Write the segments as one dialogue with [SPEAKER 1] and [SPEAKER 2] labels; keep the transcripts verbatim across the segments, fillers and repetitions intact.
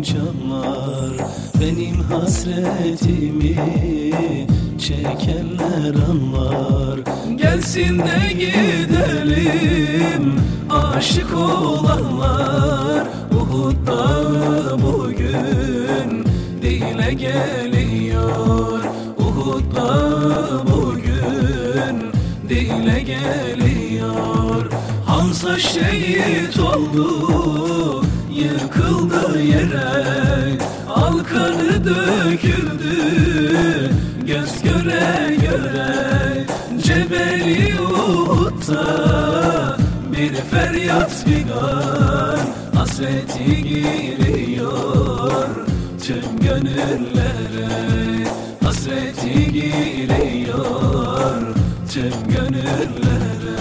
[SPEAKER 1] canlar, benim hasretimi çekenler anlar. Gelsin de gidelim aşık olanlar. Uhud dağı bugün dile geliyor. Uhud dağı bugün dile geliyor. Hamza şehit oldu, yıkıldı yere, al kanı döküldü göz göre göre. Cebeli Uhud'da bir feryat figan, hasreti giriyor tüm gönüllere, hasreti giriyor tüm gönüllere.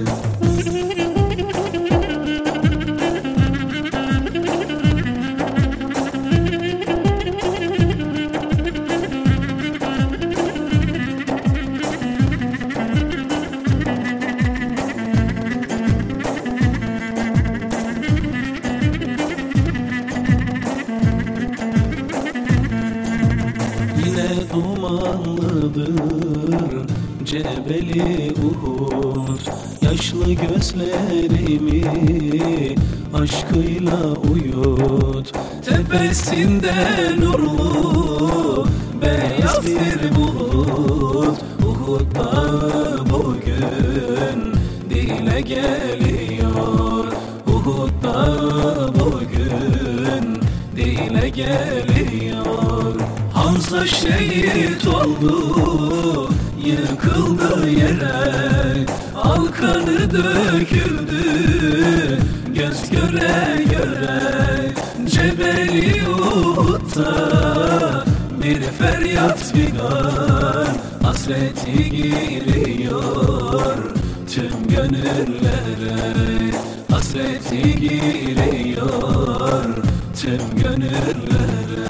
[SPEAKER 1] Dumanlıdır Cebeli Uhud, yaşlı gözlerimi aşkıyla uyut. Tepesinde nurlu beyaz bir bulut. Uhud dağı bugün dile geliyor. Uhud dağı bugün dile geliyor. Hamza şehit oldu, yıkıldı yere, al kanı döküldü göz göre göre. Cebeli Uhud'da bir feryat figan, hasreti giriyor tüm gönüllere, hasreti giriyor tüm gönüllere.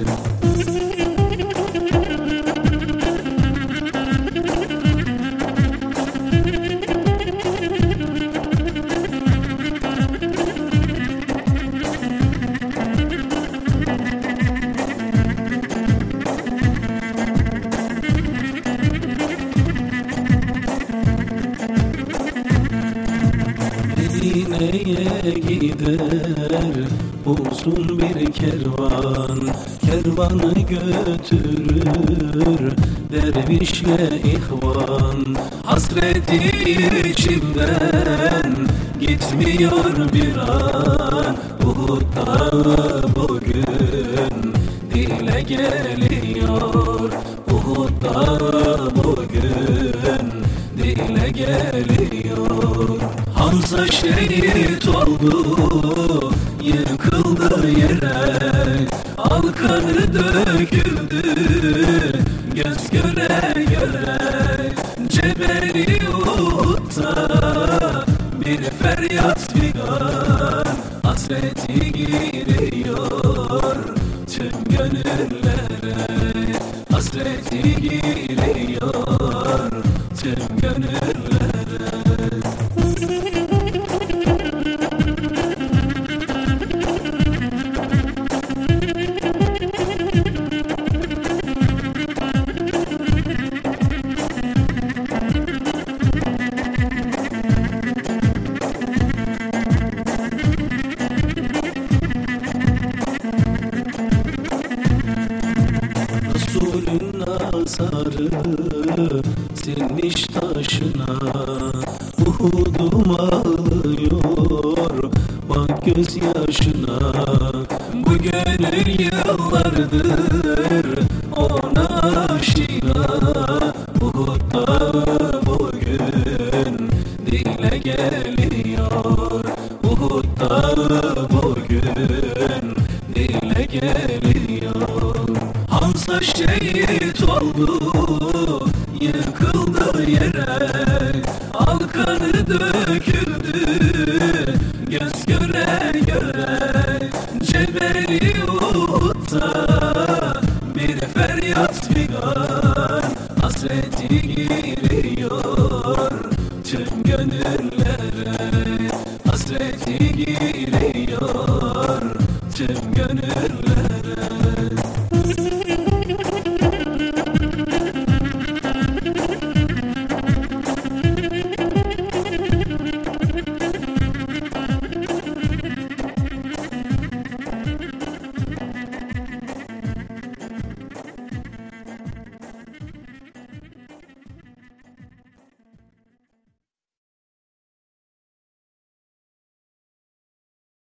[SPEAKER 1] Medine'ye gider uzun bir kervan, kervanı götürür dervişle ihvan. Hasreti içimden gitmiyor bir an. Uhud dağı bugün dile geliyor. Uhud dağı bugün dile geliyor. Hamza şehit oldu, yıkıldı yere, al kanı döküldü göz göre göre. Cebeli Uhud'da bir feryat figan, hasreti giriyor tüm gönüllere, hasreti giriyor tüm gönüllere. Resulün nazarı sinmiş taşına, Uhud'um ağlıyor bak gözyaşına. Bu gönül yıllardır ona aşina. Uhud dağı bugün dile geliyor. Uhud dağı bugün dile geliyor. Hamza şehit oldu, yıkıldı yere, al kanı döküldü göz göre göre. Cebeli Uhud'da bir feryat figan, hasreti giriyor tüm